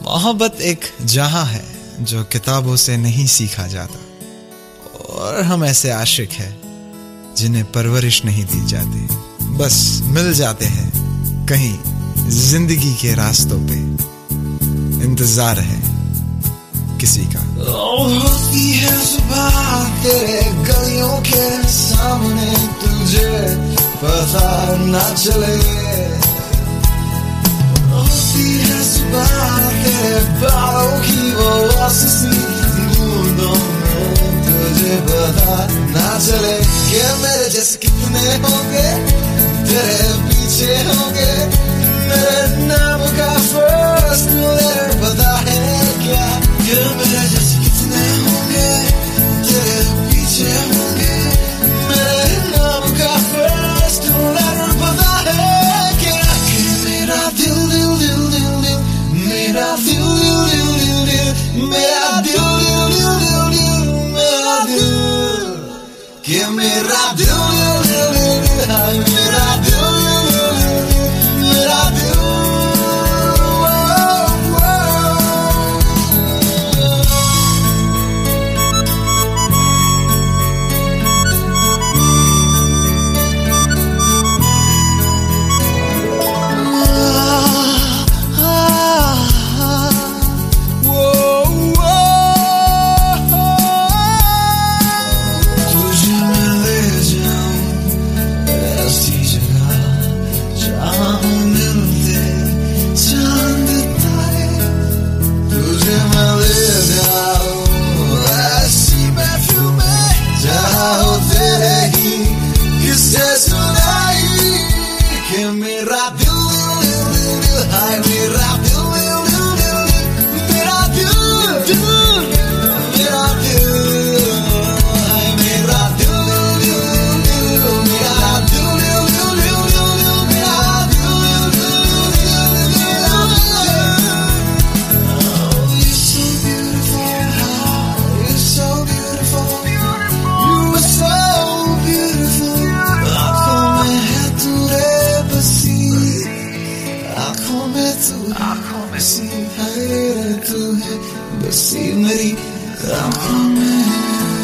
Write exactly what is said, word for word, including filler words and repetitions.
मोहब्बत एक जहां है जो किताबों से नहीं सीखा जाता, और हम ऐसे आशिक हैं जिन्हें परवरिश नहीं दी जाती, बस मिल जाते हैं कहीं जिंदगी के रास्तों पे, इंतजार है किसी का। होती है सुबह तेरे गलियों के सामने, तुझे पता ना चले। होती है सुबह तेरे बालों की वो आशीषी बूंदों में, तुझे पता ना चले कि मेरे जैसे कितने होंगे तेरे पीछे होंगे। मेरे नाम का फर्स्ट लेटर पता है क्या, कि मेरे जैसे कितने होंगे तेरे पीछे होंगे। मेरे नाम का फर्स्ट लेटर पता है क्या, कि मेरा दिल दिल दिल दिल दिल, मेरा दिल दिल दिल दिल दिल, मेरा दिल दिल दिल दिल दिल, मेरा दिल, कि मेरा दिल दिल दिल दिल दिल, हाय मेरा दिल दिल दिल दिल दिल, मेरा दिल। बसी मेरी आँखों में।